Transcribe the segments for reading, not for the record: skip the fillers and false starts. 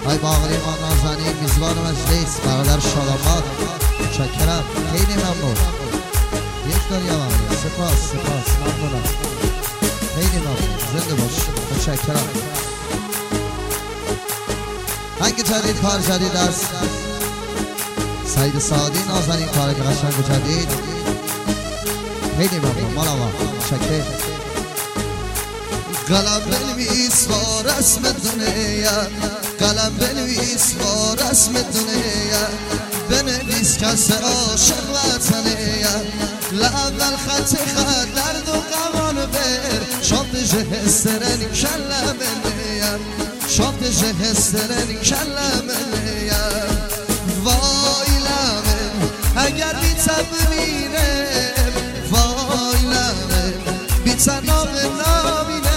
های باقری ما نازنین میزبان مجلس برادر شاداباد متشکرم خیلی ممنون یک دنیا ممنون سپاس ممنونم خیلی ممنون زنده باش متشکرم هنگ جدید کار جدید است سعید سعادی نازنین کار قشنگ جدید خیلی ممنون مال آقا متشکرم قلم بنویس با رسم دنیا قلم بنویس با رسم دنیا بنویس کس عاشق وطنه لأول خط درد و غمان بر شاد جهسترن کلمه شاد جهسترن کلمه وای لمه اگر بی تبمینم وای لمه بی تنام نامینه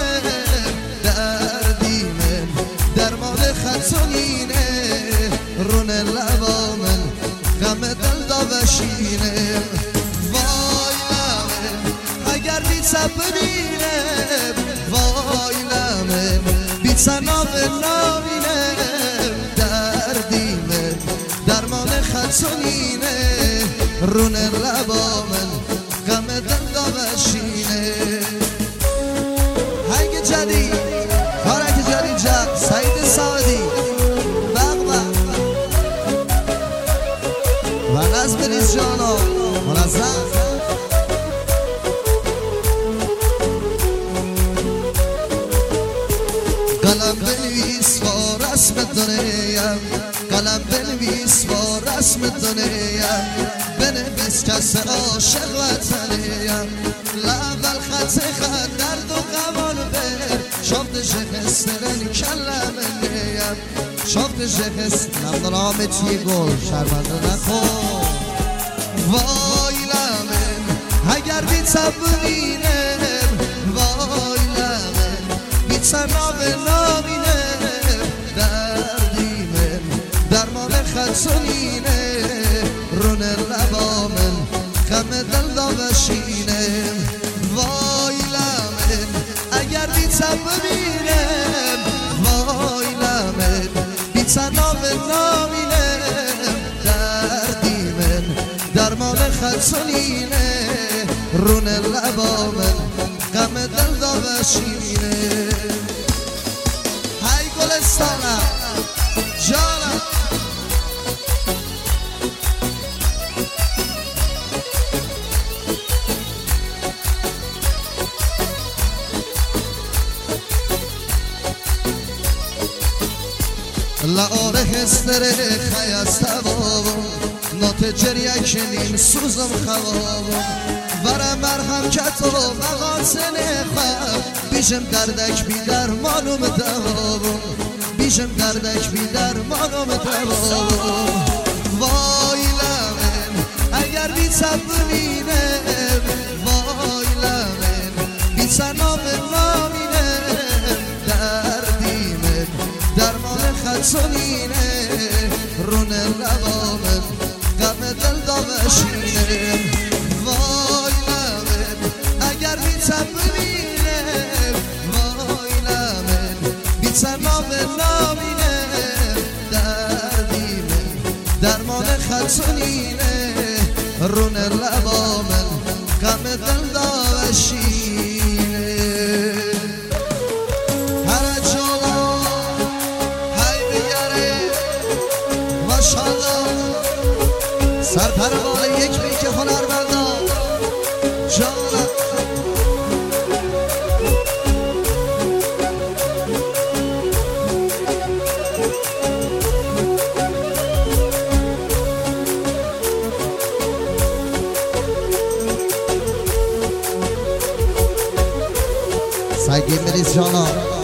دردیمه درمان خطونینه رون لبامن غم دل داوشینه وای لمه اگر بی تبمینه وای لمه بی تنام نامینه دردیمه درمان خطونینه رون لبامن غم دل داوشینه هنگ جدید کارک جدید جد سعید سعادی بغبغ و نظم نیز جانا منظم قلم بنویس با رسم دنیا قلم بنویس با رسم دنیا بنویس کس عاشق وطنه لأول خط درد و غمان بر شافت جهسترن کلمه شافت جهست نمدن آمدی گل شرمنده نکن وای لمن اگر بی تبرینم وای لمن بی تناب نامینم دردیمم درمان خطونینه رون لبامن غم دل داوشینم وای لمن اگر بی تبرینم وای لمن بی تناب نامینم دردیمم درمان خطونینه رون لبامن غم دل داوشینه های گلستانم جانم لعاره هستره خیسته بابم نات جریه کنیم سوزم خوابم ورم مرهم کتو مغاسن خواب بیشم دردک بی درمانم دوابم بیشم دردک بی درمانم دوابم وای لمن اگر بی تبرینم وای لمن بی تنام نامینم دردیمم درمان خطونینه رون لبامن غم دل داوشینه وای لمن اگر بی تبرینم وای لمن بی تنام نامینه دردیمه درمان خطونینه رون لبامن غم دل داوشینه سرپر بال یک بیک هنرمندان جانم سعید مریض جانم